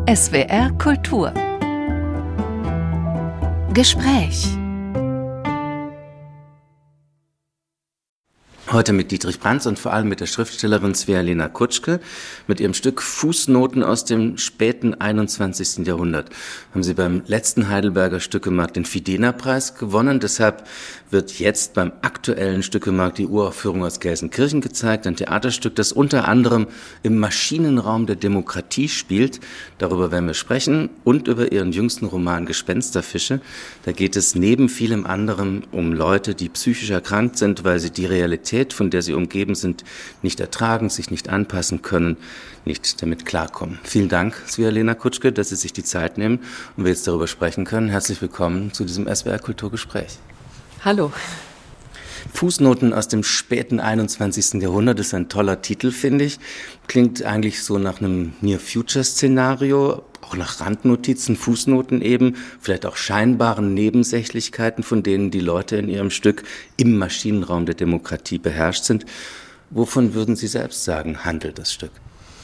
SWR Kultur Gespräch. Heute mit Dietrich Brandtz und vor allem mit der Schriftstellerin Svea-Lena Kutschke mit ihrem Stück Fußnoten aus dem späten 21. Jahrhundert. Haben Sie beim letzten Heidelberger Stückemarkt den Fidena-Preis gewonnen. Deshalb wird jetzt beim aktuellen Stückemarkt die Uraufführung aus Gelsenkirchen gezeigt. Ein Theaterstück, das unter anderem im Maschinenraum der Demokratie spielt. Darüber werden wir sprechen und über Ihren jüngsten Roman Gespensterfische. Da geht es neben vielem anderem um Leute, die psychisch erkrankt sind, weil sie die Realität, von der sie umgeben sind, nicht ertragen, sich nicht anpassen können, nicht damit klarkommen. Vielen Dank, Svea-Lena Kutschke, dass Sie sich die Zeit nehmen und wir jetzt darüber sprechen können. Herzlich willkommen zu diesem SWR Kulturgespräch. Hallo. Fußnoten aus dem späten 21. Jahrhundert ist ein toller Titel, finde ich. Klingt eigentlich so nach einem Near-Future-Szenario, auch nach Randnotizen, Fußnoten eben, vielleicht auch scheinbaren Nebensächlichkeiten, von denen die Leute in ihrem Stück im Maschinenraum der Demokratie beherrscht sind. Wovon würden Sie selbst sagen, handelt das Stück?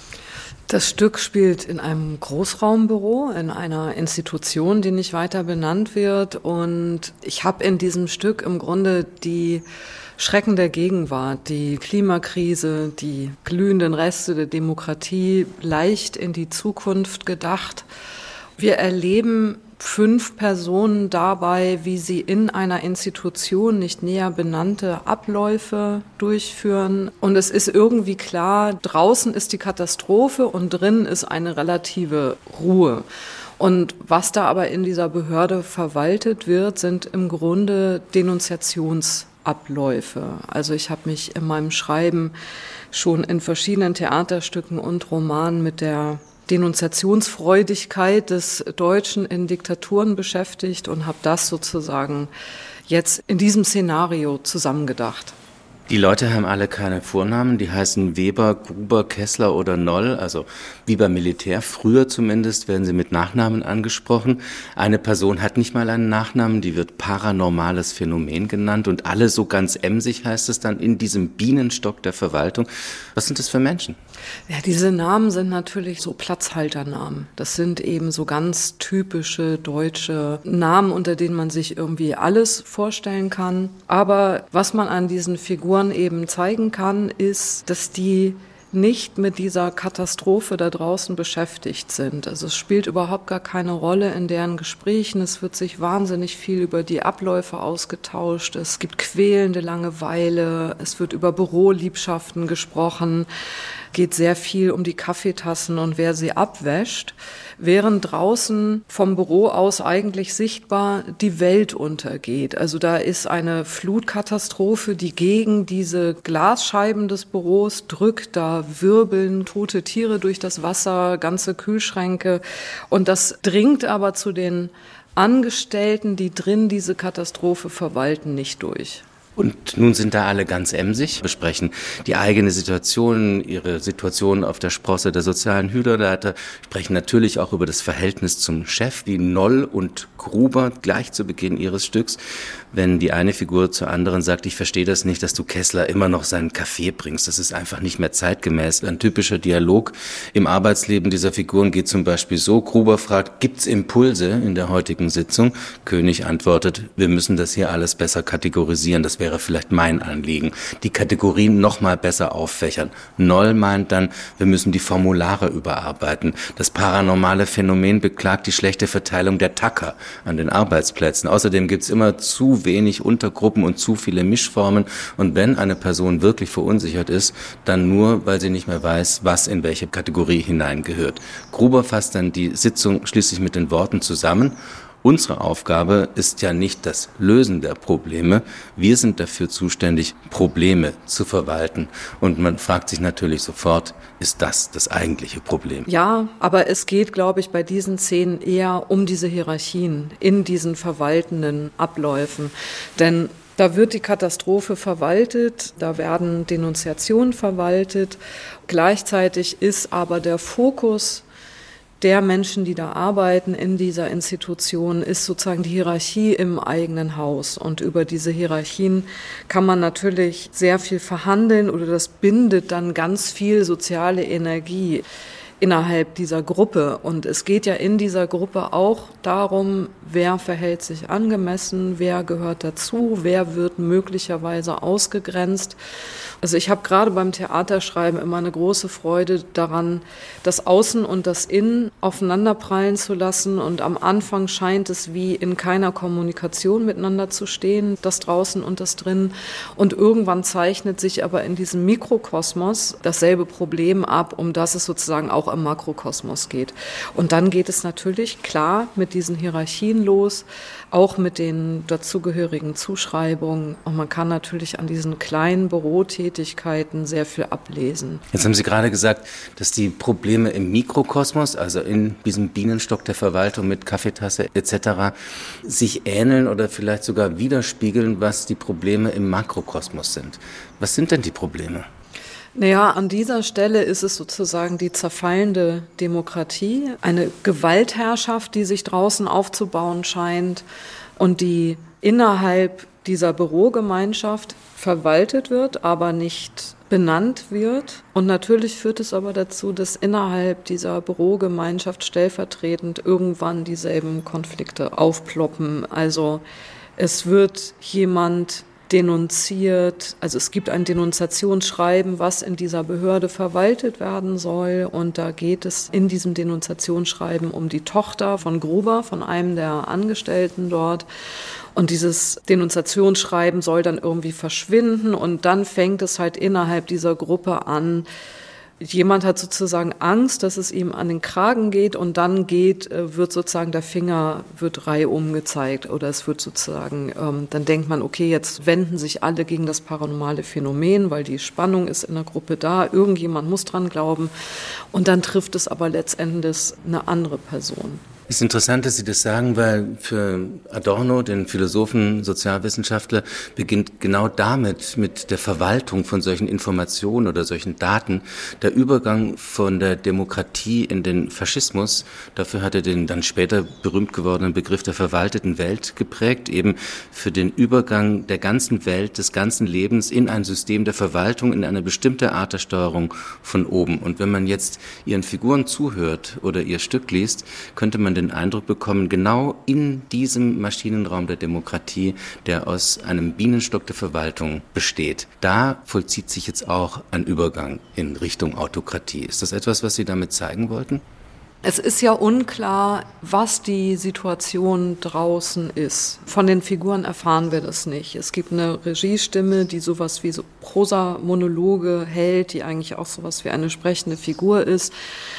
Das Stück spielt in einem Großraumbüro, in einer Institution, die nicht weiter benannt wird. Und ich habe in diesem Stück im Grunde die Schrecken der Gegenwart, die Klimakrise, die glühenden Reste der Demokratie leicht in die Zukunft gedacht. Wir erleben 5 Personen dabei, wie sie in einer Institution nicht näher benannte Abläufe durchführen. Und es ist irgendwie klar, draußen ist die Katastrophe und drin ist eine relative Ruhe. Und was da aber in dieser Behörde verwaltet wird, sind im Grunde Denunziationsabläufe. Also ich habe mich in meinem Schreiben schon in verschiedenen Theaterstücken und Romanen mit der Denunziationsfreudigkeit des Deutschen in Diktaturen beschäftigt und habe das sozusagen jetzt in diesem Szenario zusammengedacht. Die Leute haben alle keine Vornamen, die heißen Weber, Gruber, Kessler oder Noll, also wie beim Militär, früher zumindest werden sie mit Nachnamen angesprochen. Eine Person hat nicht mal einen Nachnamen, die wird paranormales Phänomen genannt und alle so ganz emsig heißt es dann in diesem Bienenstock der Verwaltung. Was sind das für Menschen? Ja, diese Namen sind natürlich so Platzhalternamen. Das sind eben so ganz typische deutsche Namen, unter denen man sich irgendwie alles vorstellen kann. Aber was man an diesen Figuren eben zeigen kann, ist, dass die nicht mit dieser Katastrophe da draußen beschäftigt sind. Also es spielt überhaupt gar keine Rolle in deren Gesprächen. Es wird sich wahnsinnig viel über die Abläufe ausgetauscht. Es gibt quälende Langeweile. Es wird über Büroliebschaften gesprochen. Geht sehr viel um die Kaffeetassen und wer sie abwäscht, während draußen vom Büro aus eigentlich sichtbar die Welt untergeht. Also da ist eine Flutkatastrophe, die gegen diese Glasscheiben des Büros drückt. Da wirbeln tote Tiere durch das Wasser, ganze Kühlschränke. Und das dringt aber zu den Angestellten, die drin diese Katastrophe verwalten, nicht durch. Und nun sind da alle ganz emsig, besprechen die eigene Situation, ihre Situation auf der Sprosse der sozialen Hühnerleiter, sprechen natürlich auch über das Verhältnis zum Chef, wie Noll und Gruber gleich zu Beginn ihres Stücks, wenn die eine Figur zur anderen sagt, ich verstehe das nicht, dass du Kessler immer noch seinen Kaffee bringst, das ist einfach nicht mehr zeitgemäß. Ein typischer Dialog im Arbeitsleben dieser Figuren geht zum Beispiel so, Gruber fragt, gibt's Impulse in der heutigen Sitzung? König antwortet, wir müssen das hier alles besser kategorisieren, das wäre vielleicht mein Anliegen. Die Kategorien noch mal besser auffächern. Noll meint dann, wir müssen die Formulare überarbeiten. Das paranormale Phänomen beklagt die schlechte Verteilung der Tacker an den Arbeitsplätzen. Außerdem gibt's immer zu wenig Untergruppen und zu viele Mischformen. Und wenn eine Person wirklich verunsichert ist, dann nur, weil sie nicht mehr weiß, was in welche Kategorie hineingehört. Gruber fasst dann die Sitzung schließlich mit den Worten zusammen. Unsere Aufgabe ist ja nicht das Lösen der Probleme. Wir sind dafür zuständig, Probleme zu verwalten. Und man fragt sich natürlich sofort, ist das eigentliche Problem? Ja, aber es geht, glaube ich, bei diesen Szenen eher um diese Hierarchien in diesen verwaltenden Abläufen. Denn da wird die Katastrophe verwaltet, da werden Denunziationen verwaltet. Gleichzeitig ist aber der Fokus der Menschen, die da arbeiten in dieser Institution, ist sozusagen die Hierarchie im eigenen Haus. Und über diese Hierarchien kann man natürlich sehr viel verhandeln oder das bindet dann ganz viel soziale Energie. innerhalb dieser Gruppe. Und es geht ja in dieser Gruppe auch darum, wer verhält sich angemessen, wer gehört dazu, wer wird möglicherweise ausgegrenzt. Also ich habe gerade beim Theaterschreiben immer eine große Freude daran, das Außen und das Innen aufeinanderprallen zu lassen. Und am Anfang scheint es wie in keiner Kommunikation miteinander zu stehen, das Draußen und das Drinnen. Und irgendwann zeichnet sich aber in diesem Mikrokosmos dasselbe Problem ab, um das es sozusagen auch im Makrokosmos geht. Und dann geht es natürlich klar mit diesen Hierarchien los, auch mit den dazugehörigen Zuschreibungen. Und man kann natürlich an diesen kleinen Bürotätigkeiten sehr viel ablesen. Jetzt haben Sie gerade gesagt, dass die Probleme im Mikrokosmos, also in diesem Bienenstock der Verwaltung mit Kaffeetasse etc., sich ähneln oder vielleicht sogar widerspiegeln, was die Probleme im Makrokosmos sind. Was sind denn die Probleme? Naja, an dieser Stelle ist es sozusagen die zerfallende Demokratie, eine Gewaltherrschaft, die sich draußen aufzubauen scheint und die innerhalb dieser Bürogemeinschaft verwaltet wird, aber nicht benannt wird. Und natürlich führt es aber dazu, dass innerhalb dieser Bürogemeinschaft stellvertretend irgendwann dieselben Konflikte aufploppen. Also es wird jemand denunziert, also es gibt ein Denunziationsschreiben, was in dieser Behörde verwaltet werden soll, und da geht es in diesem Denunziationsschreiben um die Tochter von Gruber, von einem der Angestellten dort, und dieses Denunziationsschreiben soll dann irgendwie verschwinden, und dann fängt es halt innerhalb dieser Gruppe an. Jemand hat sozusagen Angst, dass es ihm an den Kragen geht, und dann wird sozusagen der Finger wird reihum gezeigt, oder es wird sozusagen, dann denkt man, okay, jetzt wenden sich alle gegen das paranormale Phänomen, weil die Spannung ist in der Gruppe da, irgendjemand muss dran glauben, und dann trifft es aber letztendlich eine andere Person. Es ist interessant, dass Sie das sagen, weil für Adorno, den Philosophen, Sozialwissenschaftler, beginnt genau damit, mit der Verwaltung von solchen Informationen oder solchen Daten, der Übergang von der Demokratie in den Faschismus. Dafür hat er den dann später berühmt gewordenen Begriff der verwalteten Welt geprägt, eben für den Übergang der ganzen Welt, des ganzen Lebens in ein System der Verwaltung, in eine bestimmte Art der Steuerung von oben. Und wenn man jetzt Ihren Figuren zuhört oder Ihr Stück liest, könnte man den Eindruck bekommen, genau in diesem Maschinenraum der Demokratie, der aus einem Bienenstock der Verwaltung besteht, da vollzieht sich jetzt auch ein Übergang in Richtung Autokratie. Ist das etwas, was Sie damit zeigen wollten? Es ist ja unklar, was die Situation draußen ist. Von den Figuren erfahren wir das nicht. Es gibt eine Regiestimme, die sowas wie so Prosa-Monologe hält, die eigentlich auch sowas wie eine sprechende Figur ist,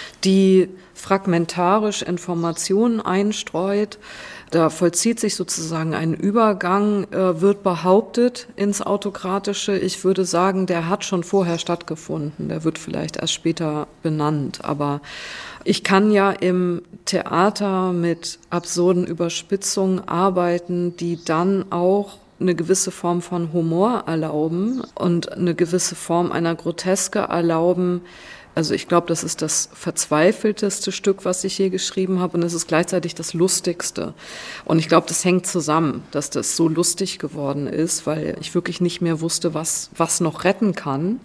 die fragmentarisch Informationen einstreut. Da vollzieht sich sozusagen ein Übergang, wird behauptet ins Autokratische. Ich würde sagen, der hat schon vorher stattgefunden. Der wird vielleicht erst später benannt. Aber ich kann ja im Theater mit absurden Überspitzungen arbeiten, die dann auch eine gewisse Form von Humor erlauben und eine gewisse Form einer Groteske erlauben. Also ich glaube, das ist das verzweifelteste Stück, was ich je geschrieben habe, und es ist gleichzeitig das lustigste. Und ich glaube, das hängt zusammen, dass das so lustig geworden ist, weil ich wirklich nicht mehr wusste, was noch retten kann.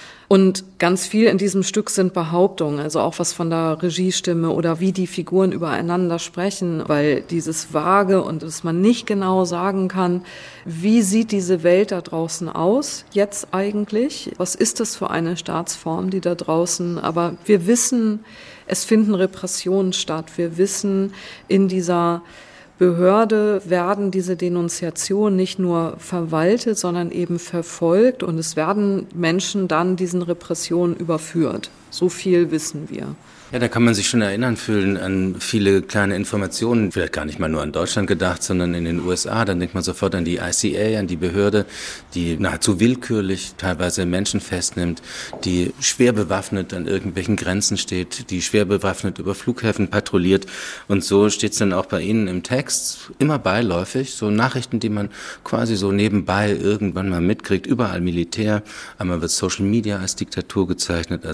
Und ganz viel in diesem Stück sind Behauptungen, also auch was von der Regiestimme oder wie die Figuren übereinander sprechen, weil dieses Vage und dass man nicht genau sagen kann, wie sieht diese Welt da draußen aus jetzt eigentlich? Was ist das für eine Staatsform, die da draußen, aber wir wissen, es finden Repressionen statt. Wir wissen, in dieser Behörde werden diese Denunziationen nicht nur verwaltet, sondern eben verfolgt, und es werden Menschen dann diesen Repressionen überführt. So viel wissen wir. Ja, da kann man sich schon erinnern fühlen an viele kleine Informationen, vielleicht gar nicht mal nur an Deutschland gedacht, sondern in den USA. Dann denkt man sofort an die ICA, an die Behörde, die nahezu willkürlich teilweise Menschen festnimmt, die schwer bewaffnet an irgendwelchen Grenzen steht, die schwer bewaffnet über Flughäfen patrouilliert. Und so steht es dann auch bei Ihnen im Text, immer beiläufig, so Nachrichten, die man quasi so nebenbei irgendwann mal mitkriegt, überall Militär. Einmal wird Social Media als Diktatur gezeichnet, also Autokratie.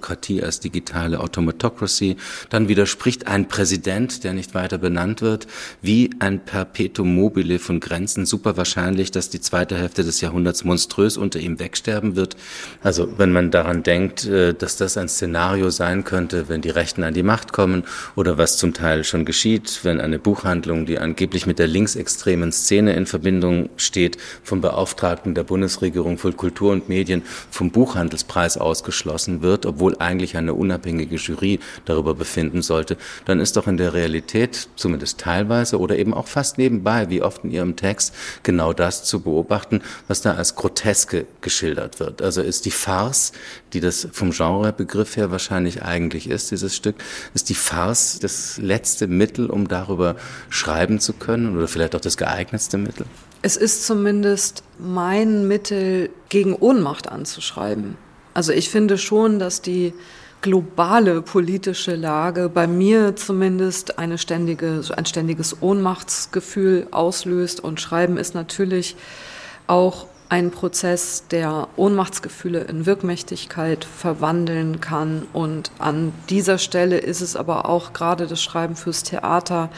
Demokratie als digitale Automatocracy. Dann widerspricht ein Präsident, der nicht weiter benannt wird, wie ein Perpetuum mobile von Grenzen. Super wahrscheinlich, dass die zweite Hälfte des Jahrhunderts monströs unter ihm wegsterben wird. Also wenn man daran denkt, dass das ein Szenario sein könnte, wenn die Rechten an die Macht kommen oder was zum Teil schon geschieht, wenn eine Buchhandlung, die angeblich mit der linksextremen Szene in Verbindung steht, vom Beauftragten der Bundesregierung für Kultur und Medien vom Buchhandelspreis ausgeschlossen wird, obwohl eigentlich eine unabhängige Jury darüber befinden sollte, dann ist doch in der Realität, zumindest teilweise oder eben auch fast nebenbei, wie oft in Ihrem Text, genau das zu beobachten, was da als Groteske geschildert wird. Also ist die Farce, die das vom Genrebegriff her wahrscheinlich eigentlich ist, dieses Stück, ist die Farce das letzte Mittel, um darüber schreiben zu können oder vielleicht auch das geeignetste Mittel? Es ist zumindest mein Mittel, gegen Ohnmacht anzuschreiben. Also ich finde schon, dass die globale politische Lage bei mir zumindest ein ständiges Ohnmachtsgefühl auslöst. Und Schreiben ist natürlich auch ein Prozess, der Ohnmachtsgefühle in Wirkmächtigkeit verwandeln kann. Und an dieser Stelle ist es aber auch gerade das Schreiben fürs Theater,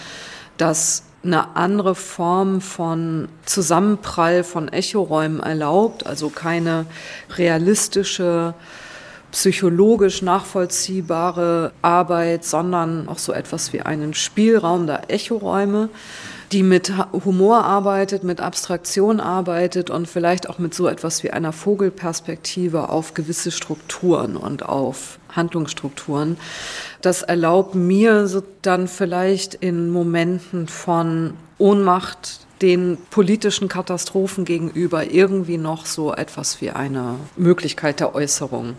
das eine andere Form von Zusammenprall von Echoräumen erlaubt, also keine realistische, psychologisch nachvollziehbare Arbeit, sondern auch so etwas wie einen Spielraum der Echoräume, die mit Humor arbeitet, mit Abstraktion arbeitet und vielleicht auch mit so etwas wie einer Vogelperspektive auf gewisse Strukturen und auf Handlungsstrukturen. Das erlaubt mir so dann vielleicht in Momenten von Ohnmacht den politischen Katastrophen gegenüber irgendwie noch so etwas wie eine Möglichkeit der Äußerung.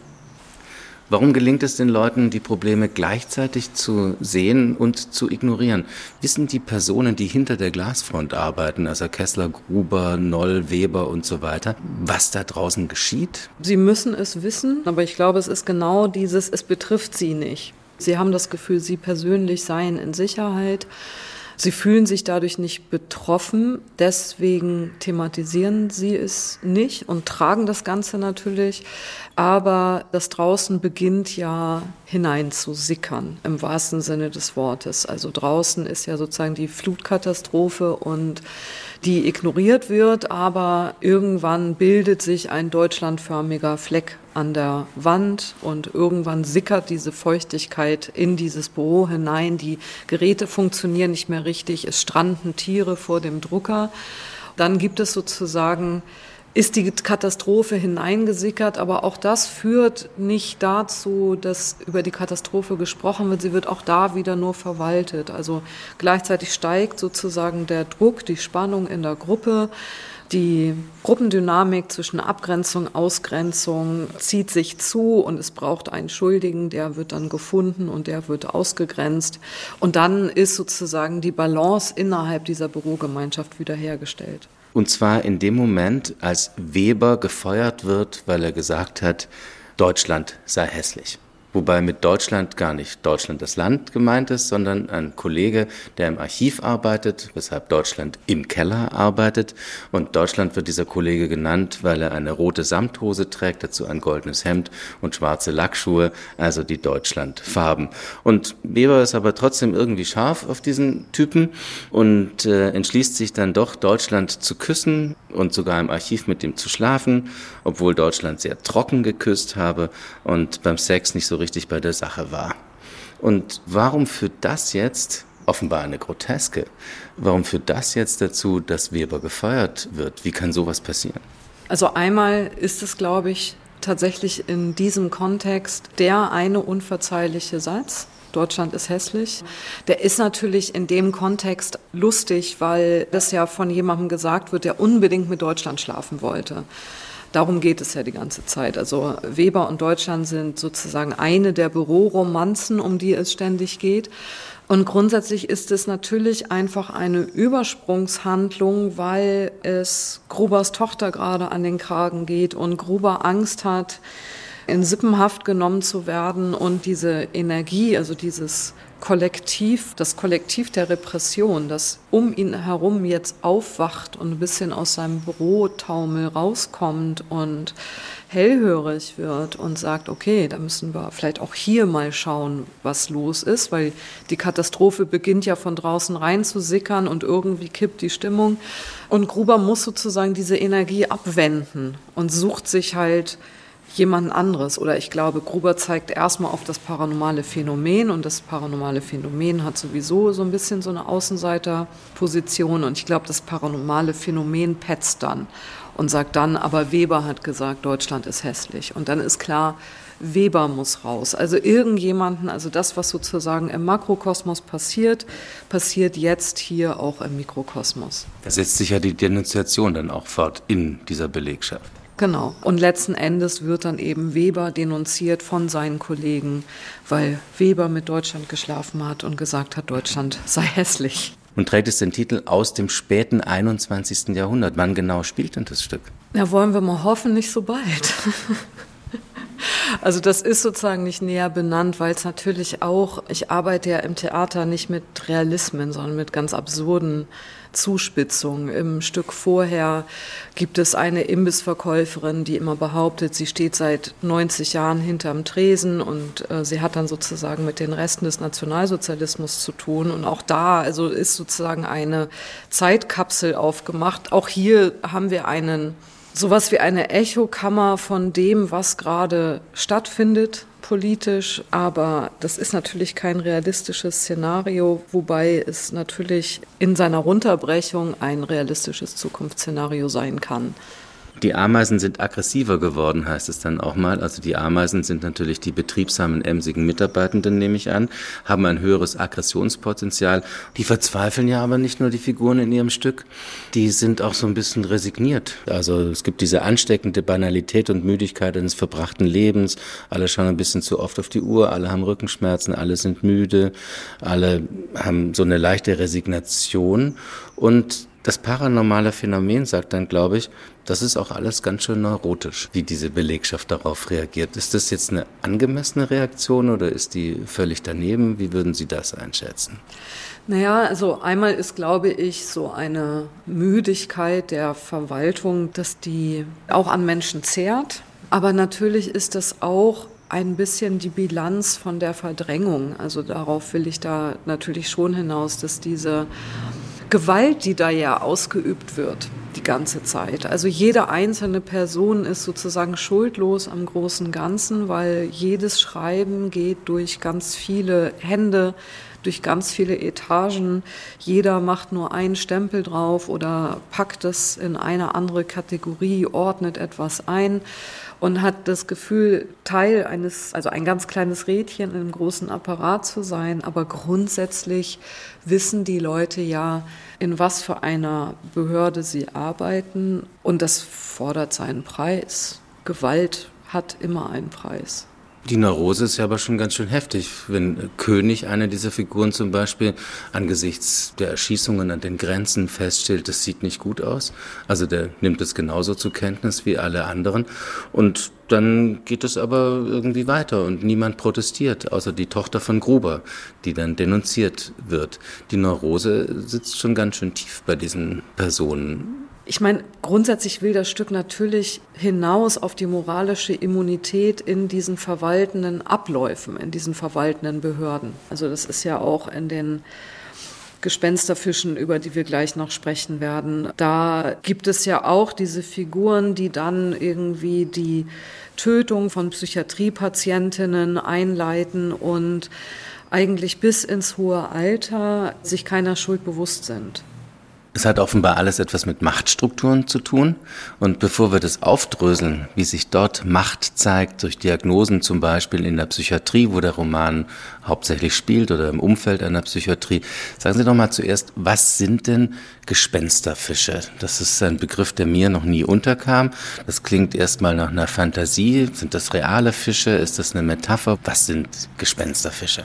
Warum gelingt es den Leuten, die Probleme gleichzeitig zu sehen und zu ignorieren? Wissen die Personen, die hinter der Glasfront arbeiten, also Kessler, Gruber, Noll, Weber und so weiter, was da draußen geschieht? Sie müssen es wissen, aber ich glaube, es ist genau dieses, es betrifft sie nicht. Sie haben das Gefühl, sie persönlich seien in Sicherheit. Sie fühlen sich dadurch nicht betroffen, deswegen thematisieren sie es nicht und tragen das Ganze natürlich. Aber das draußen beginnt ja hineinzusickern, im wahrsten Sinne des Wortes. Also draußen ist ja sozusagen die Flutkatastrophe und die ignoriert wird, aber irgendwann bildet sich ein deutschlandförmiger Fleck an der Wand und irgendwann sickert diese Feuchtigkeit in dieses Büro hinein. Die Geräte funktionieren nicht mehr richtig, es stranden Tiere vor dem Drucker. Dann gibt es sozusagen, ist die Katastrophe hineingesickert, aber auch das führt nicht dazu, dass über die Katastrophe gesprochen wird. Sie wird auch da wieder nur verwaltet. Also gleichzeitig steigt sozusagen der Druck, die Spannung in der Gruppe. Die Gruppendynamik zwischen Abgrenzung, Ausgrenzung zieht sich zu und es braucht einen Schuldigen, der wird dann gefunden und der wird ausgegrenzt. Und dann ist sozusagen die Balance innerhalb dieser Bürogemeinschaft wiederhergestellt. Und zwar in dem Moment, als Weber gefeuert wird, weil er gesagt hat, Deutschland sei hässlich. Wobei mit Deutschland gar nicht Deutschland das Land gemeint ist, sondern ein Kollege, der im Archiv arbeitet, weshalb Deutschland im Keller arbeitet. Und Deutschland wird dieser Kollege genannt, weil er eine rote Samthose trägt, dazu ein goldenes Hemd und schwarze Lackschuhe, also die Deutschlandfarben. Und Weber ist aber trotzdem irgendwie scharf auf diesen Typen und entschließt sich dann doch, Deutschland zu küssen und sogar im Archiv mit ihm zu schlafen, obwohl Deutschland sehr trocken geküsst habe und beim Sex nicht so richtig bei der Sache war. Und warum führt das jetzt, offenbar eine Groteske, warum führt das jetzt dazu, dass Weber gefeuert wird? Wie kann sowas passieren? Also einmal ist es, glaube ich, tatsächlich in diesem Kontext der eine unverzeihliche Satz, Deutschland ist hässlich. Der ist natürlich in dem Kontext lustig, weil das ja von jemandem gesagt wird, der unbedingt mit Deutschland schlafen wollte. Darum geht es ja die ganze Zeit. Also Weber und Deutschland sind sozusagen eine der Büroromanzen, um die es ständig geht. Und grundsätzlich ist es natürlich einfach eine Übersprungshandlung, weil es Grubers Tochter gerade an den Kragen geht und Gruber Angst hat, in Sippenhaft genommen zu werden und diese Energie, also dieses Kollektiv, das Kollektiv der Repression, das um ihn herum jetzt aufwacht und ein bisschen aus seinem Bürotaumel rauskommt und hellhörig wird und sagt, okay, da müssen wir vielleicht auch hier mal schauen, was los ist, weil die Katastrophe beginnt ja von draußen rein zu sickern und irgendwie kippt die Stimmung. Und Gruber muss sozusagen diese Energie abwenden und sucht sich halt jemand anderes. Oder ich glaube, Gruber zeigt erstmal auf das paranormale Phänomen und das paranormale Phänomen hat sowieso so ein bisschen so eine Außenseiterposition und ich glaube, das paranormale Phänomen petzt dann und sagt dann, aber Weber hat gesagt, Deutschland ist hässlich. Und dann ist klar, Weber muss raus. Also irgendjemanden, also das, was sozusagen im Makrokosmos passiert, passiert jetzt hier auch im Mikrokosmos. Da setzt sich ja die Denunziation dann auch fort in dieser Belegschaft. Genau. Und letzten Endes wird dann eben Weber denunziert von seinen Kollegen, weil Weber mit Deutschland geschlafen hat und gesagt hat, Deutschland sei hässlich. Und trägt es den Titel Aus dem späten 21. Jahrhundert. Wann genau spielt denn das Stück? Ja, wollen wir mal hoffen, nicht so bald. Also das ist sozusagen nicht näher benannt, weil es natürlich auch, ich arbeite ja im Theater nicht mit Realismen, sondern mit ganz absurden Zuspitzungen. Im Stück vorher gibt es eine Imbissverkäuferin, die immer behauptet, sie steht seit 90 Jahren hinterm Tresen und sie hat dann sozusagen mit den Resten des Nationalsozialismus zu tun. Und auch da also ist sozusagen eine Zeitkapsel aufgemacht. Auch hier haben wir sowas wie eine Echokammer von dem, was gerade stattfindet politisch, aber das ist natürlich kein realistisches Szenario, wobei es natürlich in seiner Runterbrechung ein realistisches Zukunftsszenario sein kann. Die Ameisen sind aggressiver geworden, heißt es dann auch mal. Also die Ameisen sind natürlich die betriebsamen, emsigen Mitarbeitenden, nehme ich an, haben ein höheres Aggressionspotenzial. Die verzweifeln ja aber nicht nur die Figuren in ihrem Stück, die sind auch so ein bisschen resigniert. Also es gibt diese ansteckende Banalität und Müdigkeit eines verbrachten Lebens. Alle schauen ein bisschen zu oft auf die Uhr, alle haben Rückenschmerzen, alle sind müde, alle haben so eine leichte Resignation. Und das paranormale Phänomen sagt dann, glaube ich, das ist auch alles ganz schön neurotisch, wie diese Belegschaft darauf reagiert. Ist das jetzt eine angemessene Reaktion oder ist die völlig daneben? Wie würden Sie das einschätzen? Naja, also einmal ist, glaube ich, so eine Müdigkeit der Verwaltung, dass die auch an Menschen zehrt. Aber natürlich ist das auch ein bisschen die Bilanz von der Verdrängung. Also darauf will ich da natürlich schon hinaus, dass diese Gewalt, die da ja ausgeübt wird, die ganze Zeit. Also jede einzelne Person ist sozusagen schuldlos am großen Ganzen, weil jedes Schreiben geht durch ganz viele Hände, durch ganz viele Etagen. Jeder macht nur einen Stempel drauf oder packt es in eine andere Kategorie, ordnet etwas ein und hat das Gefühl, Teil also ein ganz kleines Rädchen in einem großen Apparat zu sein. Aber grundsätzlich wissen die Leute ja, in was für einer Behörde sie arbeiten. Und das fordert seinen Preis. Gewalt hat immer einen Preis. Die Neurose ist ja aber schon ganz schön heftig, wenn König, eine dieser Figuren zum Beispiel, angesichts der Erschießungen an den Grenzen feststellt, das sieht nicht gut aus. Also der nimmt es genauso zur Kenntnis wie alle anderen. Und dann geht es aber irgendwie weiter und niemand protestiert, außer die Tochter von Gruber, die dann denunziert wird. Die Neurose sitzt schon ganz schön tief bei diesen Personen. Ich meine, grundsätzlich will das Stück natürlich hinaus auf die moralische Immunität in diesen verwaltenden Abläufen, in diesen verwaltenden Behörden. Also das ist ja auch in den Gespensterfischen, über die wir gleich noch sprechen werden. Da gibt es ja auch diese Figuren, die dann irgendwie die Tötung von Psychiatriepatientinnen einleiten und eigentlich bis ins hohe Alter sich keiner Schuld bewusst sind. Es hat offenbar alles etwas mit Machtstrukturen zu tun. Und bevor wir das aufdröseln, wie sich dort Macht zeigt, durch Diagnosen zum Beispiel in der Psychiatrie, wo der Roman hauptsächlich spielt oder im Umfeld einer Psychiatrie, sagen Sie doch mal zuerst, was sind denn Gespensterfische? Das ist ein Begriff, der mir noch nie unterkam. Das klingt erstmal nach einer Fantasie. Sind das reale Fische? Ist das eine Metapher? Was sind Gespensterfische?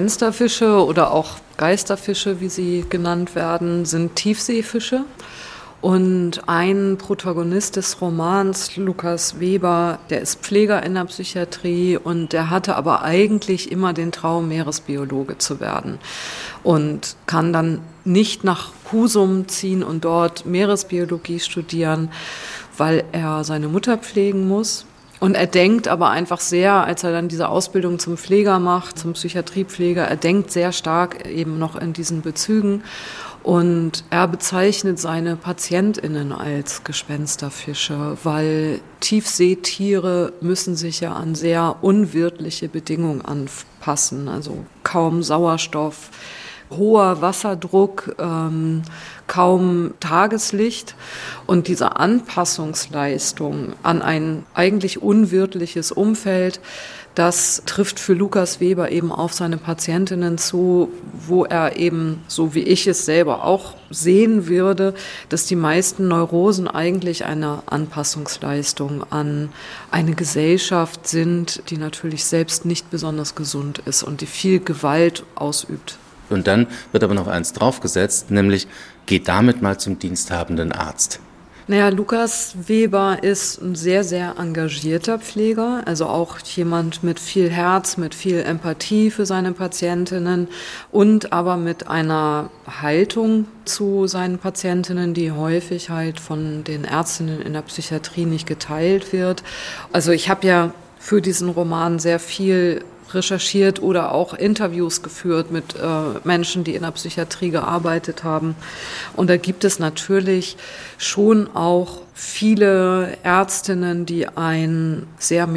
Gespensterfische oder auch Geisterfische, wie sie genannt werden, sind Tiefseefische. Und ein Protagonist des Romans, Lukas Weber, der ist Pfleger in der Psychiatrie und der hatte aber eigentlich immer den Traum, Meeresbiologe zu werden und kann dann nicht nach Husum ziehen und dort Meeresbiologie studieren, weil er seine Mutter pflegen muss. Und er denkt aber einfach sehr, als er dann diese Ausbildung zum Pfleger macht, zum Psychiatriepfleger, er denkt sehr stark eben noch in diesen Bezügen. Und er bezeichnet seine PatientInnen als Gespensterfische, weil Tiefseetiere müssen sich ja an sehr unwirtliche Bedingungen anpassen, also kaum Sauerstoff, hoher Wasserdruck, kaum Tageslicht. Und diese Anpassungsleistung an ein eigentlich unwirtliches Umfeld, das trifft für Lukas Weber eben auf seine Patientinnen zu, wo er eben, so wie ich es selber auch sehen würde, dass die meisten Neurosen eigentlich eine Anpassungsleistung an eine Gesellschaft sind, die natürlich selbst nicht besonders gesund ist und die viel Gewalt ausübt. Und dann wird aber noch eins draufgesetzt, nämlich geht damit mal zum diensthabenden Arzt. Naja, Lukas Weber ist ein sehr, sehr engagierter Pfleger, also auch jemand mit viel Herz, mit viel Empathie für seine Patientinnen und aber mit einer Haltung zu seinen Patientinnen, die häufig halt von den Ärztinnen in der Psychiatrie nicht geteilt wird. Also ich habe ja für diesen Roman sehr viel recherchiert oder auch Interviews geführt mit Menschen, die in der Psychiatrie gearbeitet haben. Und da gibt es natürlich schon auch viele Ärztinnen, die ein sehr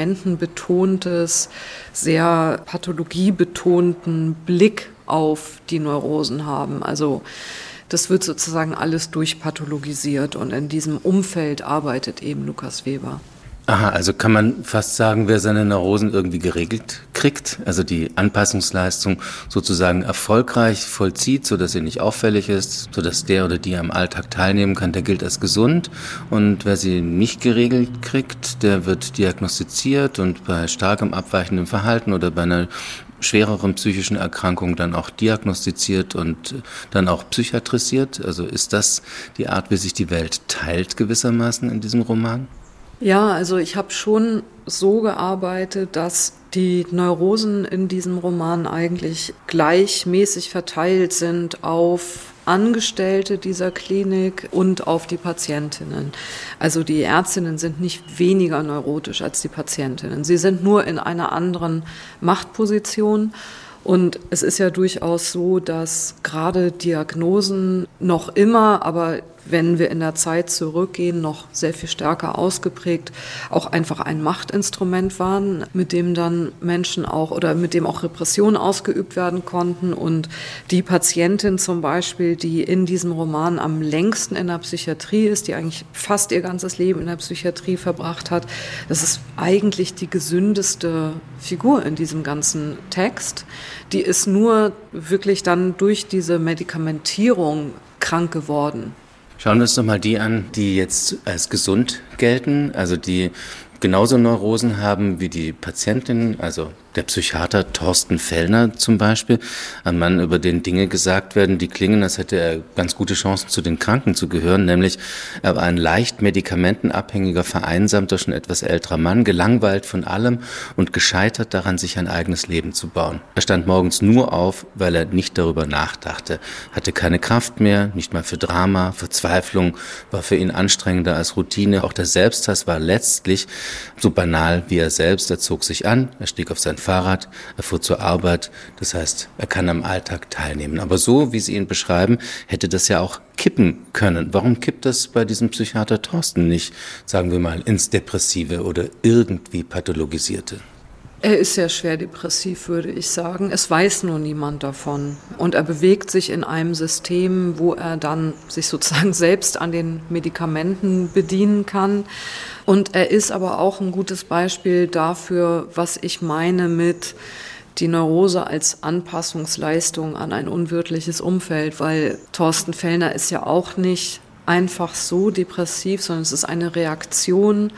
medikamentenbetontes, sehr pathologiebetonten Blick auf die Neurosen haben. Also das wird sozusagen alles durchpathologisiert und in diesem Umfeld arbeitet eben Lukas Weber. Aha, also kann man fast sagen, wer seine Neurosen irgendwie geregelt kriegt, also die Anpassungsleistung sozusagen erfolgreich vollzieht, sodass sie nicht auffällig ist, sodass der oder die am Alltag teilnehmen kann, der gilt als gesund. Und wer sie nicht geregelt kriegt, der wird diagnostiziert und bei starkem abweichendem Verhalten oder bei einer schwereren psychischen Erkrankung dann auch diagnostiziert und dann auch psychiatrisiert. Also ist das die Art, wie sich die Welt teilt gewissermaßen in diesem Roman? Ja, also ich habe schon so gearbeitet, dass die Neurosen in diesem Roman eigentlich gleichmäßig verteilt sind auf Angestellte dieser Klinik und auf die Patientinnen. Also die Ärztinnen sind nicht weniger neurotisch als die Patientinnen. Sie sind nur in einer anderen Machtposition. Und es ist ja durchaus so, dass gerade Diagnosen noch immer, aber wenn wir in der Zeit zurückgehen, noch sehr viel stärker ausgeprägt, auch einfach ein Machtinstrument waren, mit dem dann Menschen auch oder mit dem auch Repressionen ausgeübt werden konnten. Und die Patientin zum Beispiel, die in diesem Roman am längsten in der Psychiatrie ist, die eigentlich fast ihr ganzes Leben in der Psychiatrie verbracht hat, das ist eigentlich die gesündeste Figur in diesem ganzen Text. Die ist nur wirklich dann durch diese Medikamentierung krank geworden. Schauen wir uns doch mal die an, die jetzt als gesund gelten, also die genauso Neurosen haben wie die Patientin, also der Psychiater Thorsten Fellner zum Beispiel, ein Mann, über den Dinge gesagt werden, die klingen, als hätte er ganz gute Chancen, zu den Kranken zu gehören, nämlich er war ein leicht medikamentenabhängiger, vereinsamter, schon etwas älterer Mann, gelangweilt von allem und gescheitert daran, sich ein eigenes Leben zu bauen. Er stand morgens nur auf, weil er nicht darüber nachdachte, hatte keine Kraft mehr, nicht mal für Drama, Verzweiflung war für ihn anstrengender als Routine, auch der Selbsthass war letztlich so banal wie er selbst. Er zog sich an, er stieg auf sein Fahrrad, er fuhr zur Arbeit, das heißt, er kann am Alltag teilnehmen. Aber so, wie Sie ihn beschreiben, hätte das ja auch kippen können. Warum kippt das bei diesem Psychiater Thorsten nicht, sagen wir mal, ins Depressive oder irgendwie Pathologisierte? Er ist sehr schwer depressiv, würde ich sagen. Es weiß nur niemand davon. Und er bewegt sich in einem System, wo er dann sich sozusagen selbst an den Medikamenten bedienen kann. Und er ist aber auch ein gutes Beispiel dafür, was ich meine mit die Neurose als Anpassungsleistung an ein unwirtliches Umfeld, weil Thorsten Fellner ist ja auch nicht einfach so depressiv, sondern es ist eine Reaktion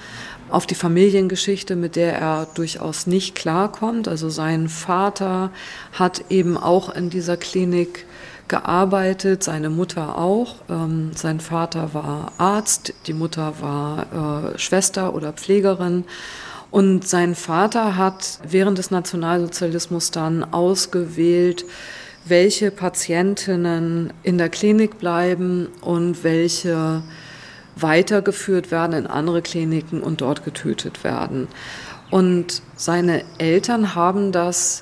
auf die Familiengeschichte, mit der er durchaus nicht klarkommt. Also sein Vater hat eben auch in dieser Klinik gearbeitet, seine Mutter auch. Sein Vater war Arzt, die Mutter war Schwester oder Pflegerin. Und sein Vater hat während des Nationalsozialismus dann ausgewählt, welche Patientinnen in der Klinik bleiben und welche weitergeführt werden in andere Kliniken und dort getötet werden. Und seine Eltern haben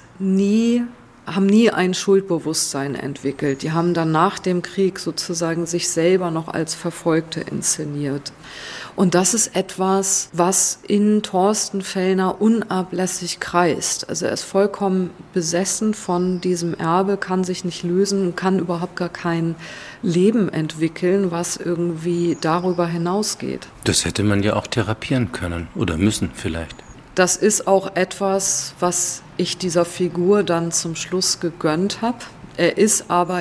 nie ein Schuldbewusstsein entwickelt. Die haben dann nach dem Krieg sozusagen sich selber noch als Verfolgte inszeniert. Und das ist etwas, was in Thorsten Fellner unablässig kreist. Also er ist vollkommen besessen von diesem Erbe, kann sich nicht lösen, kann überhaupt gar kein Leben entwickeln, was irgendwie darüber hinausgeht. Das hätte man ja auch therapieren können oder müssen vielleicht. Das ist auch etwas, was ich dieser Figur dann zum Schluss gegönnt habe. Er ist aber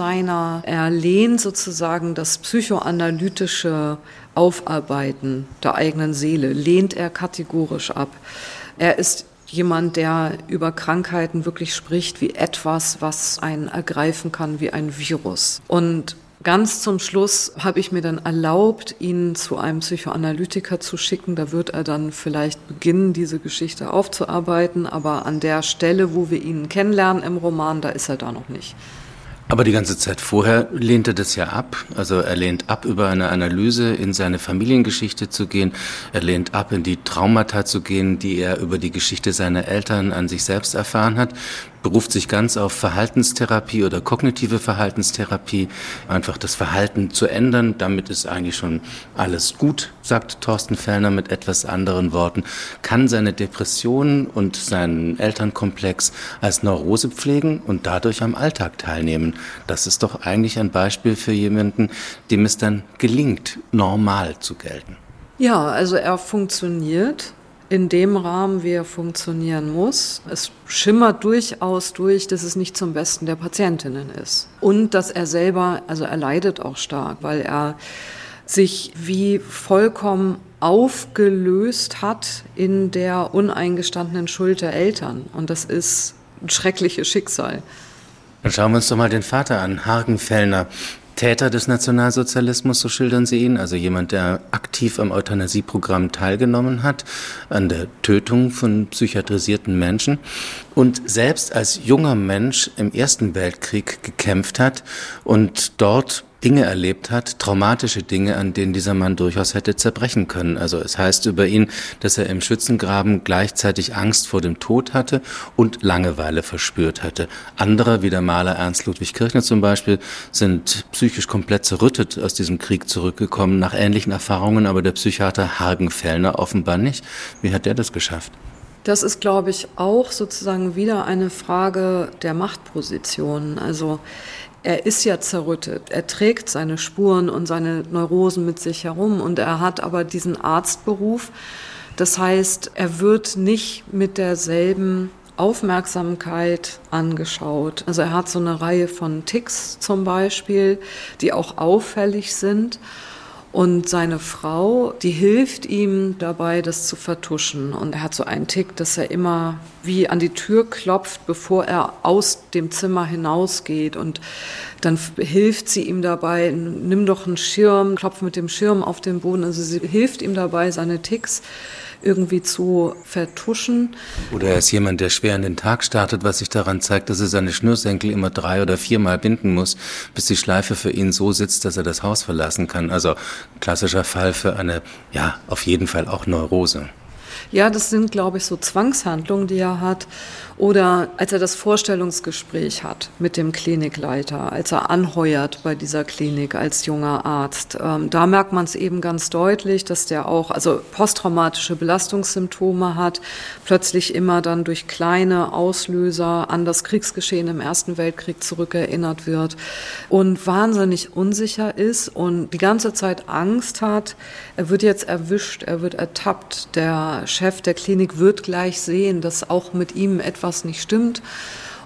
er lehnt sozusagen das psychoanalytische Aufarbeiten der eigenen Seele, lehnt er kategorisch ab. Er ist jemand, der über Krankheiten wirklich spricht wie etwas, was einen ergreifen kann, wie ein Virus. Und ganz zum Schluss habe ich mir dann erlaubt, ihn zu einem Psychoanalytiker zu schicken. Da wird er dann vielleicht beginnen, diese Geschichte aufzuarbeiten. Aber an der Stelle, wo wir ihn kennenlernen im Roman, da ist er da noch nicht. Aber die ganze Zeit vorher lehnt er das ja ab. Also er lehnt ab, über eine Analyse in seine Familiengeschichte zu gehen. Er lehnt ab, in die Traumata zu gehen, die er über die Geschichte seiner Eltern an sich selbst erfahren hat. Beruft sich ganz auf Verhaltenstherapie oder kognitive Verhaltenstherapie, einfach das Verhalten zu ändern. Damit ist eigentlich schon alles gut, sagt Thorsten Fellner mit etwas anderen Worten. Kann seine Depressionen und seinen Elternkomplex als Neurose pflegen und dadurch am Alltag teilnehmen. Das ist doch eigentlich ein Beispiel für jemanden, dem es dann gelingt, normal zu gelten. Ja, also er funktioniert in dem Rahmen, wie er funktionieren muss. Es schimmert durchaus durch, dass es nicht zum Besten der Patientinnen ist. Und dass er selber, also er leidet auch stark, weil er sich wie vollkommen aufgelöst hat in der uneingestandenen Schuld der Eltern. Und das ist ein schreckliches Schicksal. Dann schauen wir uns doch mal den Vater an, Hagen Fellner. Täter des Nationalsozialismus, so schildern Sie ihn, also jemand, der aktiv am Euthanasieprogramm teilgenommen hat, an der Tötung von psychiatrisierten Menschen und selbst als junger Mensch im Ersten Weltkrieg gekämpft hat und dort Dinge erlebt hat, traumatische Dinge, an denen dieser Mann durchaus hätte zerbrechen können. Also es heißt über ihn, dass er im Schützengraben gleichzeitig Angst vor dem Tod hatte und Langeweile verspürt hatte. Andere, wie der Maler Ernst Ludwig Kirchner zum Beispiel, sind psychisch komplett zerrüttet aus diesem Krieg zurückgekommen, nach ähnlichen Erfahrungen, aber der Psychiater Hagen Fellner offenbar nicht. Wie hat er das geschafft? Das ist, glaube ich, auch sozusagen wieder eine Frage der Machtposition. Also er ist ja zerrüttet, er trägt seine Spuren und seine Neurosen mit sich herum und er hat aber diesen Arztberuf. Das heißt, er wird nicht mit derselben Aufmerksamkeit angeschaut. Also er hat so eine Reihe von Tics zum Beispiel, die auch auffällig sind. Und seine Frau, die hilft ihm dabei, das zu vertuschen. Und er hat so einen Tick, dass er immer wie an die Tür klopft, bevor er aus dem Zimmer hinausgeht. Und dann hilft sie ihm dabei, nimm doch einen Schirm, klopft mit dem Schirm auf den Boden. Also sie hilft ihm dabei, seine Ticks irgendwie zu vertuschen. Oder er ist jemand, der schwer in den Tag startet, was sich daran zeigt, dass er seine Schnürsenkel immer 3 oder 4 Mal binden muss, bis die Schleife für ihn so sitzt, dass er das Haus verlassen kann. Also klassischer Fall für eine, ja, auf jeden Fall auch Neurose. Ja, das sind, glaube ich, so Zwangshandlungen, die er hat. Oder als er das Vorstellungsgespräch hat mit dem Klinikleiter, als er anheuert bei dieser Klinik als junger Arzt. Da merkt man es eben ganz deutlich, dass der auch posttraumatische Belastungssymptome hat, plötzlich immer dann durch kleine Auslöser an das Kriegsgeschehen im Ersten Weltkrieg zurückerinnert wird und wahnsinnig unsicher ist und die ganze Zeit Angst hat, er wird jetzt erwischt, er wird ertappt, der Chef der Klinik wird gleich sehen, dass auch mit ihm etwas nicht stimmt.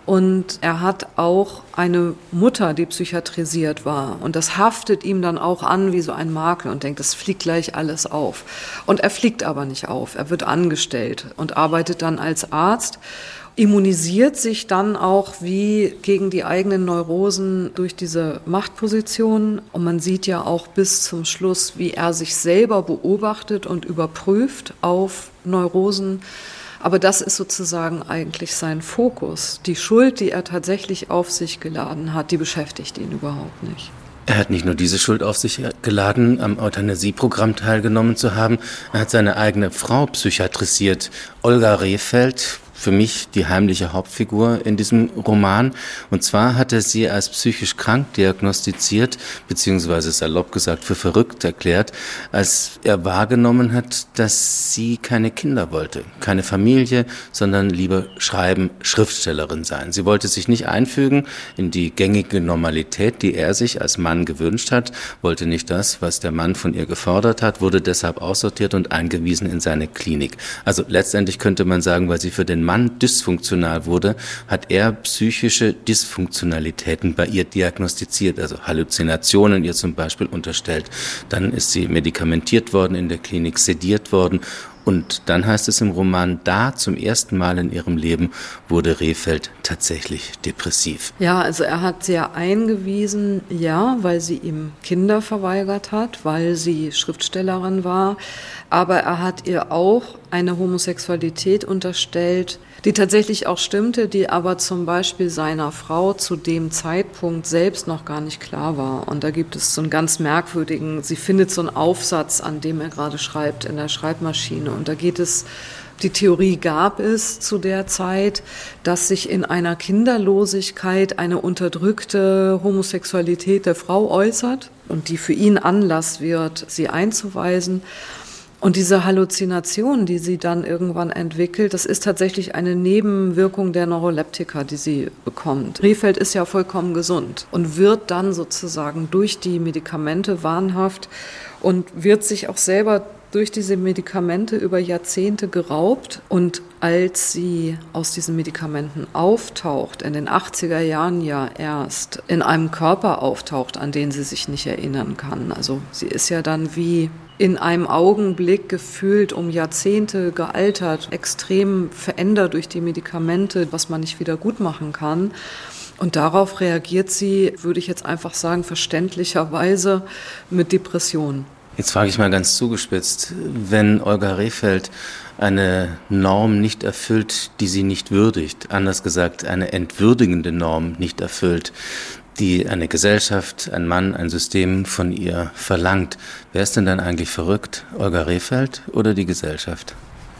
Und er hat auch eine Mutter, die psychiatrisiert war. Und das haftet ihm dann auch an wie so ein Makel und denkt, das fliegt gleich alles auf. Und er fliegt aber nicht auf. Er wird angestellt und arbeitet dann als Arzt, immunisiert sich dann auch wie gegen die eigenen Neurosen durch diese Machtposition. Und man sieht ja auch bis zum Schluss, wie er sich selber beobachtet und überprüft auf Neurosen. Aber das ist sozusagen eigentlich sein Fokus. Die Schuld, die er tatsächlich auf sich geladen hat, die beschäftigt ihn überhaupt nicht. Er hat nicht nur diese Schuld auf sich geladen, am Euthanasieprogramm teilgenommen zu haben, er hat seine eigene Frau psychiatrisiert, Olga Rehfeld. Für mich die heimliche Hauptfigur in diesem Roman. Und zwar hat er sie als psychisch krank diagnostiziert, beziehungsweise salopp gesagt für verrückt erklärt, als er wahrgenommen hat, dass sie keine Kinder wollte, keine Familie, sondern lieber schreiben, Schriftstellerin sein. Sie wollte sich nicht einfügen in die gängige Normalität, die er sich als Mann gewünscht hat, wollte nicht das, was der Mann von ihr gefordert hat, wurde deshalb aussortiert und eingewiesen in seine Klinik. Also letztendlich könnte man sagen, weil sie für den Mann dysfunktional wurde, hat er psychische Dysfunktionalitäten bei ihr diagnostiziert, also Halluzinationen ihr zum Beispiel unterstellt. Dann ist sie medikamentiert worden in der Klinik, sediert worden. Und dann heißt es im Roman, da zum ersten Mal in ihrem Leben wurde Rehfeld tatsächlich depressiv. Ja, also er hat sie ja eingewiesen, ja, weil sie ihm Kinder verweigert hat, weil sie Schriftstellerin war. Aber er hat ihr auch eine Homosexualität unterstellt, die tatsächlich auch stimmte, die aber zum Beispiel seiner Frau zu dem Zeitpunkt selbst noch gar nicht klar war. Und da gibt es so einen ganz merkwürdigen, sie findet so einen Aufsatz, an dem er gerade schreibt, in der Schreibmaschine. Und da geht es, die Theorie gab es zu der Zeit, dass sich in einer Kinderlosigkeit eine unterdrückte Homosexualität der Frau äußert und die für ihn Anlass wird, sie einzuweisen. Und diese Halluzination, die sie dann irgendwann entwickelt, das ist tatsächlich eine Nebenwirkung der Neuroleptika, die sie bekommt. Rehfeld ist ja vollkommen gesund und wird dann sozusagen durch die Medikamente wahnhaft und wird sich auch selber durch diese Medikamente über Jahrzehnte geraubt. Und als sie aus diesen Medikamenten auftaucht, in den 80er Jahren ja erst, in einem Körper auftaucht, an den sie sich nicht erinnern kann. Also sie ist ja dann wie in einem Augenblick gefühlt um Jahrzehnte gealtert, extrem verändert durch die Medikamente, was man nicht wieder gut machen kann. Und darauf reagiert sie, würde ich jetzt einfach sagen, verständlicherweise mit Depressionen. Jetzt frage ich mal ganz zugespitzt, wenn Olga Rehfeld eine Norm nicht erfüllt, die sie nicht würdigt, anders gesagt eine entwürdigende Norm nicht erfüllt, die eine Gesellschaft, ein Mann, ein System von ihr verlangt, wer ist denn dann eigentlich verrückt? Olga Rehfeld oder die Gesellschaft?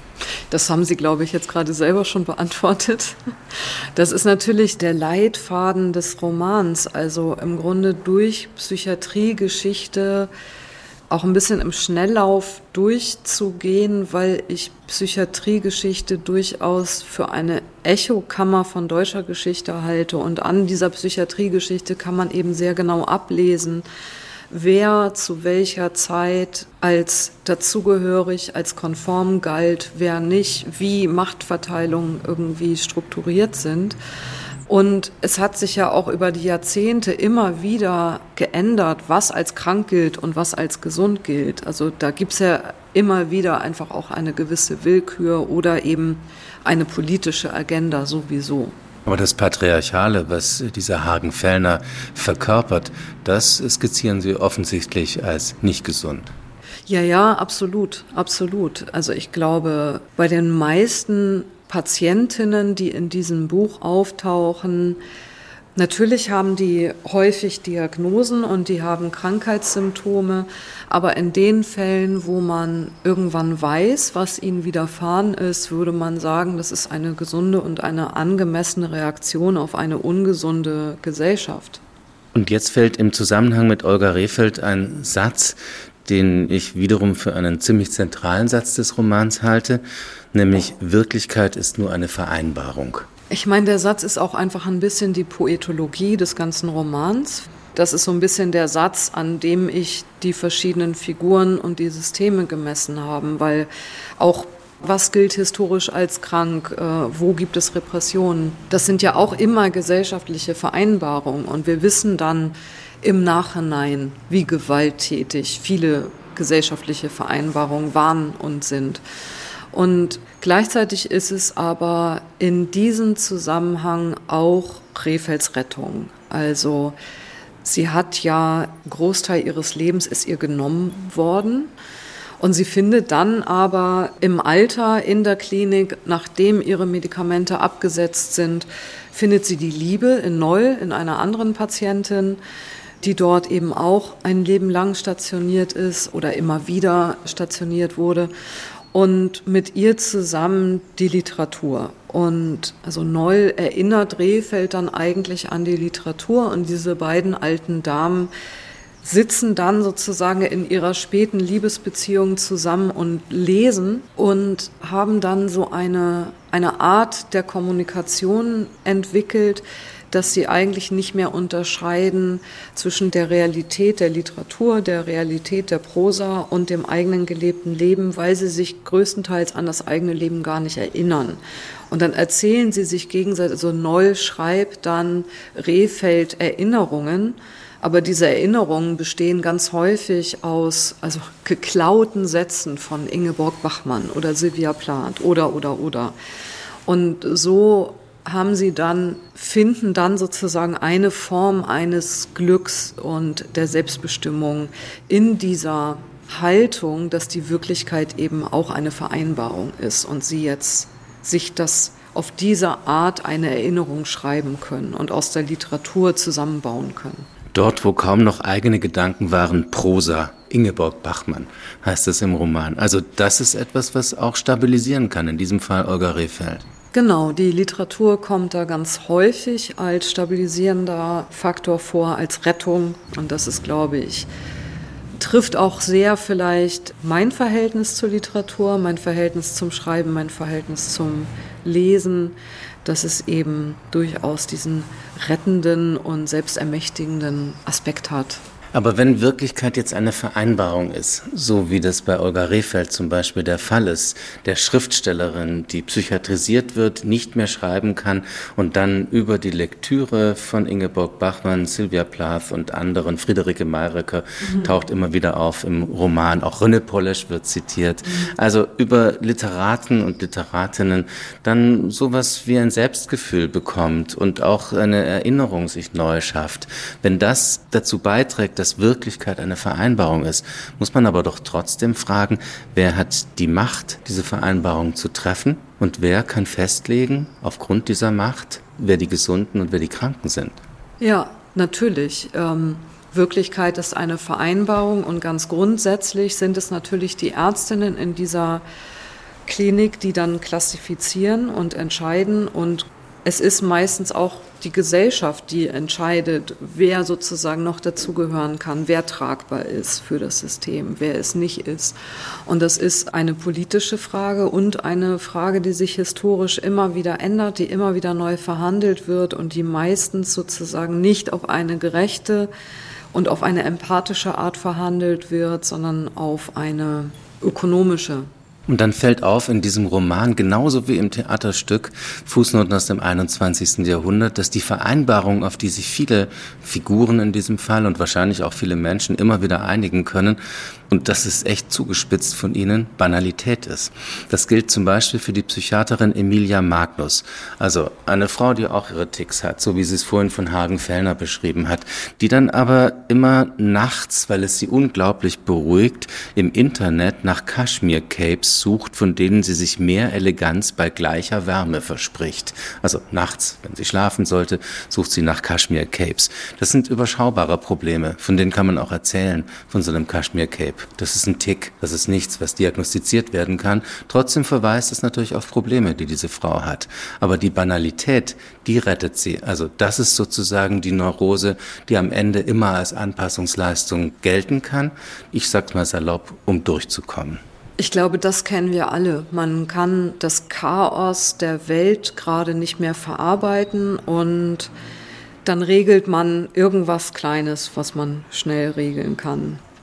Das haben Sie, glaube ich, jetzt gerade selber schon beantwortet. Das ist natürlich der Leitfaden des Romans, also im Grunde durch Psychiatriegeschichte auch ein bisschen im Schnelllauf durchzugehen, weil ich Psychiatriegeschichte durchaus für eine Echokammer von deutscher Geschichte halte. Und an dieser Psychiatriegeschichte kann man eben sehr genau ablesen, wer zu welcher Zeit als dazugehörig, als konform galt, wer nicht, wie Machtverteilungen irgendwie strukturiert sind. Und es hat sich ja auch über die Jahrzehnte immer wieder geändert, was als krank gilt und was als gesund gilt. Also da gibt's ja immer wieder einfach auch eine gewisse Willkür oder eben eine politische Agenda sowieso. Aber das Patriarchale, was dieser Hagen Fellner verkörpert, das skizzieren Sie offensichtlich als nicht gesund. Ja, absolut, absolut. Also ich glaube, bei den meisten Patientinnen, die in diesem Buch auftauchen, natürlich haben die häufig Diagnosen und die haben Krankheitssymptome, aber in den Fällen, wo man irgendwann weiß, was ihnen widerfahren ist, würde man sagen, das ist eine gesunde und eine angemessene Reaktion auf eine ungesunde Gesellschaft. Und jetzt fällt im Zusammenhang mit Olga Rehfeld ein Satz, den ich wiederum für einen ziemlich zentralen Satz des Romans halte, nämlich Wirklichkeit ist nur eine Vereinbarung. Ich meine, der Satz ist auch einfach ein bisschen die Poetologie des ganzen Romans. Das ist so ein bisschen der Satz, an dem ich die verschiedenen Figuren und die Systeme gemessen habe, weil auch Was gilt historisch als krank? Wo gibt es Repressionen? Das sind ja auch immer gesellschaftliche Vereinbarungen. Und wir wissen dann im Nachhinein, wie gewalttätig viele gesellschaftliche Vereinbarungen waren und sind. Und gleichzeitig ist es aber in diesem Zusammenhang auch Krefelds Rettung. Also sie hat ja, einen Großteil ihres Lebens ist ihr genommen worden. Und sie findet dann aber im Alter in der Klinik, nachdem ihre Medikamente abgesetzt sind, findet sie die Liebe in Noll, in einer anderen Patientin, die dort eben auch ein Leben lang stationiert ist oder immer wieder stationiert wurde. Und mit ihr zusammen die Literatur. Und also Noll erinnert Rehfeld dann eigentlich an die Literatur und diese beiden alten Damen sitzen dann sozusagen in ihrer späten Liebesbeziehung zusammen und lesen und haben dann so eine Art der Kommunikation entwickelt, dass sie eigentlich nicht mehr unterscheiden zwischen der Realität der Literatur, der Realität der Prosa und dem eigenen gelebten Leben, weil sie sich größtenteils an das eigene Leben gar nicht erinnern. Und dann erzählen sie sich gegenseitig, also Noll schreibt dann Rehfeld Erinnerungen, aber diese Erinnerungen bestehen ganz häufig aus geklauten Sätzen von Ingeborg Bachmann oder Sylvia Plath oder. Und so finden dann sozusagen eine Form eines Glücks und der Selbstbestimmung in dieser Haltung, dass die Wirklichkeit eben auch eine Vereinbarung ist und sie jetzt sich das auf diese Art eine Erinnerung schreiben können und aus der Literatur zusammenbauen können. Dort, wo kaum noch eigene Gedanken waren, Prosa. Ingeborg Bachmann heißt es im Roman. Also das ist etwas, was auch stabilisieren kann, in diesem Fall Olga Rehfeld. Genau, die Literatur kommt da ganz häufig als stabilisierender Faktor vor, als Rettung. Und das ist, glaube ich, trifft auch sehr vielleicht mein Verhältnis zur Literatur, mein Verhältnis zum Schreiben, mein Verhältnis zum Lesen, dass es eben durchaus diesen rettenden und selbstermächtigenden Aspekt hat. Aber wenn Wirklichkeit jetzt eine Vereinbarung ist, so wie das bei Olga Rehfeld zum Beispiel der Fall ist, der Schriftstellerin, die psychiatrisiert wird, nicht mehr schreiben kann und dann über die Lektüre von Ingeborg Bachmann, Sylvia Plath und anderen, Friederike Mayröcker taucht immer wieder auf im Roman, auch René Polesch wird zitiert, also über Literaten und Literatinnen dann sowas wie ein Selbstgefühl bekommt und auch eine Erinnerung sich neu schafft. Wenn das dazu beiträgt, dass Wirklichkeit eine Vereinbarung ist, muss man aber doch trotzdem fragen, wer hat die Macht, diese Vereinbarung zu treffen und wer kann festlegen, aufgrund dieser Macht, wer die Gesunden und wer die Kranken sind? Ja, natürlich. Wirklichkeit ist eine Vereinbarung und ganz grundsätzlich sind es natürlich die Ärztinnen in dieser Klinik, die dann klassifizieren und entscheiden und es ist meistens auch die Gesellschaft, die entscheidet, wer sozusagen noch dazugehören kann, wer tragbar ist für das System, wer es nicht ist. Und das ist eine politische Frage und eine Frage, die sich historisch immer wieder ändert, die immer wieder neu verhandelt wird und die meistens sozusagen nicht auf eine gerechte und auf eine empathische Art verhandelt wird, sondern auf eine ökonomische. Und dann fällt auf in diesem Roman, genauso wie im Theaterstück, Fußnoten aus dem 21. Jahrhundert, dass die Vereinbarung, auf die sich viele Figuren in diesem Fall und wahrscheinlich auch viele Menschen immer wieder einigen können, und das ist echt zugespitzt von ihnen, Banalität ist. Das gilt zum Beispiel für die Psychiaterin Emilia Magnus, also eine Frau, die auch ihre Ticks hat, so wie sie es vorhin von Hagen Fellner beschrieben hat, die dann aber immer nachts, weil es sie unglaublich beruhigt, im Internet nach Kaschmir-Capes sucht, von denen sie sich mehr Eleganz bei gleicher Wärme verspricht. Also nachts, wenn sie schlafen sollte, sucht sie nach Kaschmir-Capes. Das sind überschaubare Probleme, von denen kann man auch erzählen, von so einem Kaschmir-Cape. Das ist ein Tick, das ist nichts, was diagnostiziert werden kann. Trotzdem verweist es natürlich auf Probleme, die diese Frau hat. Aber die Banalität, die rettet sie. Also das ist sozusagen die Neurose, die am Ende immer als Anpassungsleistung gelten kann. Ich sag's mal salopp, um durchzukommen. Ich glaube, das kennen wir alle. Man kann das Chaos der Welt gerade nicht mehr verarbeiten und dann regelt man irgendwas Kleines, was man schnell regeln kann.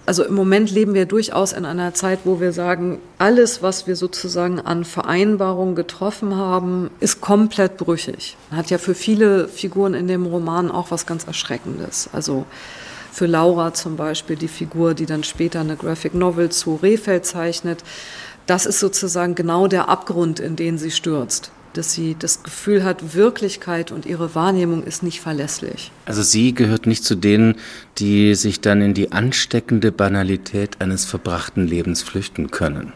Also im Moment leben wir durchaus in einer Zeit, wo wir sagen, alles, was wir sozusagen an Vereinbarungen getroffen haben, ist komplett brüchig. Hat ja für viele Figuren in dem Roman auch was ganz Erschreckendes. Also für Laura zum Beispiel, die Figur, die dann später eine Graphic Novel zu Rehfeld zeichnet, das ist sozusagen genau der Abgrund, in den sie stürzt. Dass sie das Gefühl hat, Wirklichkeit und ihre Wahrnehmung ist nicht verlässlich. Also sie gehört nicht zu denen, die sich dann in die ansteckende Banalität eines verbrachten Lebens flüchten können.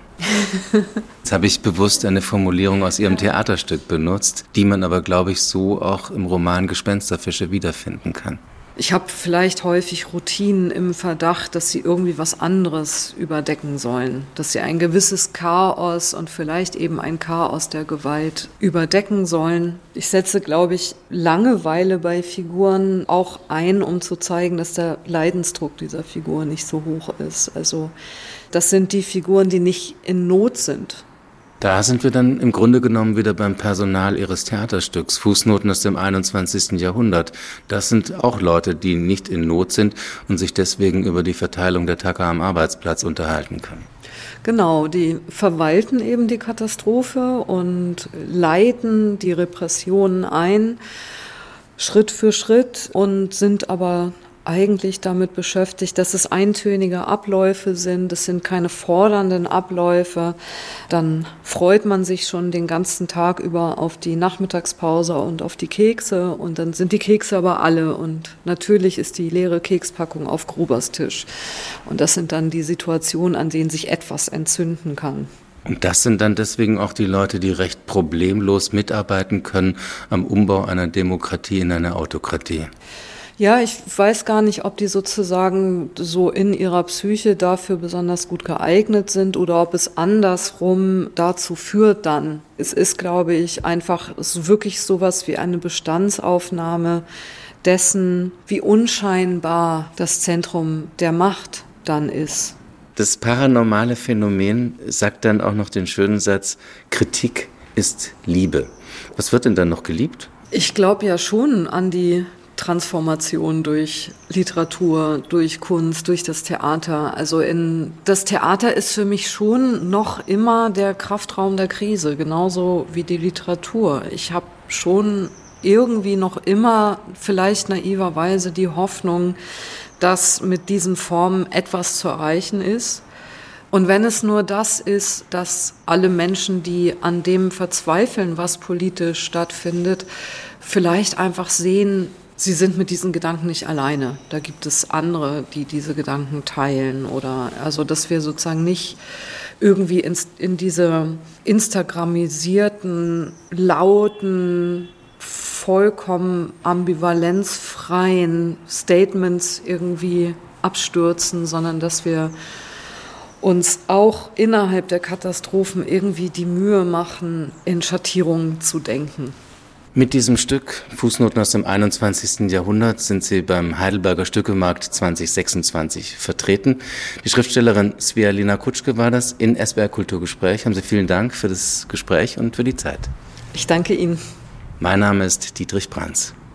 Jetzt habe ich bewusst eine Formulierung aus ihrem Theaterstück benutzt, die man aber, glaube ich, so auch im Roman Gespensterfische wiederfinden kann. Ich habe vielleicht häufig Routinen im Verdacht, dass sie irgendwie was anderes überdecken sollen. Dass sie ein gewisses Chaos und vielleicht eben ein Chaos der Gewalt überdecken sollen. Ich setze, glaube ich, Langeweile bei Figuren auch ein, um zu zeigen, dass der Leidensdruck dieser Figur nicht so hoch ist. Also das sind die Figuren, die nicht in Not sind. Da sind wir dann im Grunde genommen wieder beim Personal ihres Theaterstücks, Fußnoten aus dem 21. Jahrhundert. Das sind auch Leute, die nicht in Not sind und sich deswegen über die Verteilung der Tacker am Arbeitsplatz unterhalten können. Genau, die verwalten eben die Katastrophe und leiten die Repressionen ein, Schritt für Schritt, und sind aber eigentlich damit beschäftigt, dass es eintönige Abläufe sind, es sind keine fordernden Abläufe. Dann freut man sich schon den ganzen Tag über auf die Nachmittagspause und auf die Kekse, und dann sind die Kekse aber alle, und natürlich ist die leere Kekspackung auf Grubers Tisch. Und das sind dann die Situationen, an denen sich etwas entzünden kann. Und das sind dann deswegen auch die Leute, die recht problemlos mitarbeiten können am Umbau einer Demokratie in eine Autokratie. Ja, ich weiß gar nicht, ob die sozusagen so in ihrer Psyche dafür besonders gut geeignet sind oder ob es andersrum dazu führt dann. Es ist, glaube ich, einfach wirklich sowas wie eine Bestandsaufnahme dessen, wie unscheinbar das Zentrum der Macht dann ist. Das paranormale Phänomen sagt dann auch noch den schönen Satz, Kritik ist Liebe. Was wird denn dann noch geliebt? Ich glaube ja schon an die Transformation durch Literatur, durch Kunst, durch das Theater. Also das Theater ist für mich schon noch immer der Kraftraum der Krise, genauso wie die Literatur. Ich habe schon irgendwie noch immer, vielleicht naiverweise, die Hoffnung, dass mit diesen Formen etwas zu erreichen ist. Und wenn es nur das ist, dass alle Menschen, die an dem verzweifeln, was politisch stattfindet, vielleicht einfach sehen, sie sind mit diesen Gedanken nicht alleine. Da gibt es andere, die diese Gedanken teilen. Oder also, dass wir sozusagen nicht irgendwie in diese instagramisierten, lauten, vollkommen ambivalenzfreien Statements irgendwie abstürzen, sondern dass wir uns auch innerhalb der Katastrophen irgendwie die Mühe machen, in Schattierungen zu denken. Mit diesem Stück, Fußnoten aus dem 21. Jahrhundert, sind Sie beim Heidelberger Stückemarkt 2026 vertreten. Die Schriftstellerin Svea-Lena Kutschke war das in SWR Kulturgespräch. Haben Sie vielen Dank für das Gespräch und für die Zeit. Ich danke Ihnen. Mein Name ist Dietrich Brands.